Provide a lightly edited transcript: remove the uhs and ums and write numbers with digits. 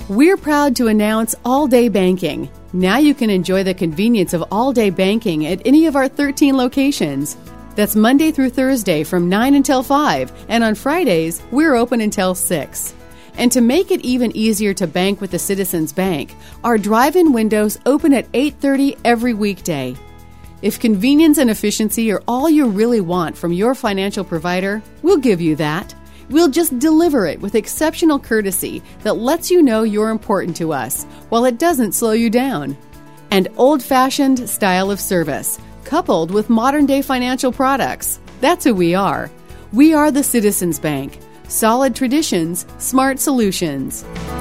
We're proud to announce all-day banking. Now you can enjoy the convenience of all-day banking at any of our 13 locations. That's Monday through Thursday from 9 until 5, and on Fridays, we're open until 6. And to make it even easier to bank with the Citizens Bank, our drive-in windows open at 8:30 every weekday. If convenience and efficiency are all you really want from your financial provider, we'll give you that. We'll just deliver it with exceptional courtesy that lets you know you're important to us, while it doesn't slow you down. And old-fashioned style of service, coupled with modern-day financial products. That's who we are. We are the Citizens Bank. Solid traditions, smart solutions.